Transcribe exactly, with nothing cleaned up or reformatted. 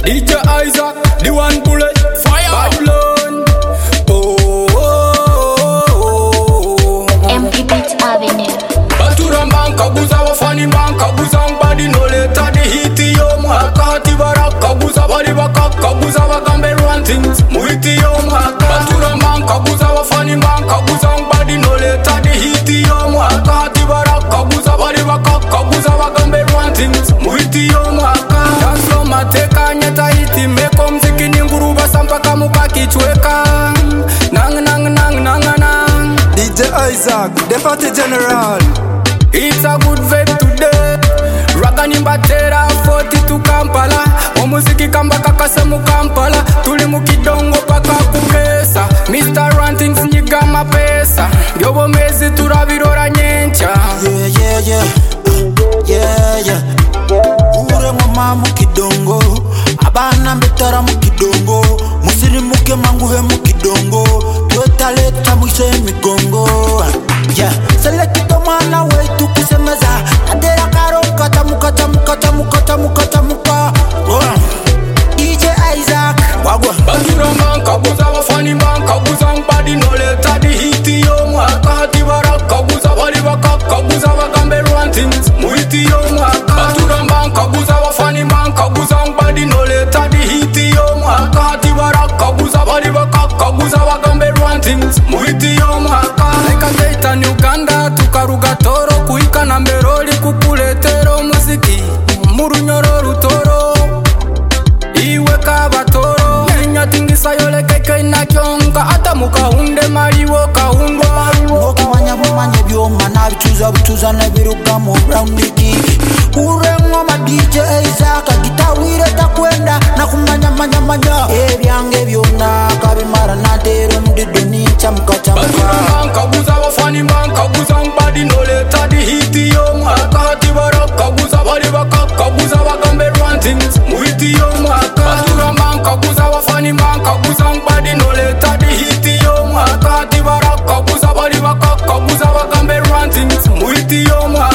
D J Isaac, the one bullet, fire, Babylon. Oh, oh, oh, oh. M P Beat Avenue. Batura banka buza wafani banka buza mbadi no leta the hiti yo mwakati baraka buza bari bakaka buza bagambe run things muhiti yo mwaka. Batura banka buza wafani banka buza mbadi no leta the hiti yo mwakati baraka buza bari bakaka buza bagambe run things muhiti yo mwaka. Danso mateka nyeta hiti meko mziki ni nguruba sampaka mukaki chweka. Nang nang nang nang nang. D J Isaac, Deputy General. It's a good vibe today. Raga nimbatera forty to Kampala. Omuziki kamba kakase mu Kampala. Tuli mu kidongo paka kupesa. Mister Rantings nyiga mapesa. Gyobo mezi turabirora nyencha. Yeah, yeah, yeah. Yeah, yeah. Ure mama mu kidongo. Abana mbetara mu kidongo. Musiri muke manguhe mu kidongo. Tota leta mwise migongo. Yeah. Select mwana wetu kusemeza. Adera karo mkata mukata mukata mukata mukata muka. D J Isaac wagwa. Batura banka buza wafani banka buza mbadi no leta di hiti yo mwaka. Hati baraka buza bari bakaka buza bagambe run things muhiti yo mwaka. Batura banka buza wafani banka buza mbadi no leta di hiti yo mwaka. Hati baraka buza bari bakaka buza bagambe run things muhiti yo mwaka. Like a data ni Uganda tukaruga toro kuika na mberoli kukuletero muziki murunyoro rutoro iwe kabatoro nyanya tingisa yole keke na kyonka ata mukahunde mariwo kahundwa Woki manya manya byoma na bichuza bichuza na biruga mu round kiki. Urengo ma D J Isaac gitawire takwenda na kumanya manya manya. Ebyange byona kabimara na tero mdidoni chamka chamka. banka buza wafani banka buza mbadi no leta di hiti yo mwaka. Hati baraka buza bari bakaka buza bagambe run things muhiti yo mwaka. Batura banka buza wafani banka buza mbadi no leta di hiti yo mwaka. Hati baraka buza bari bakaka buza bagambe run things muhiti yo mwaka.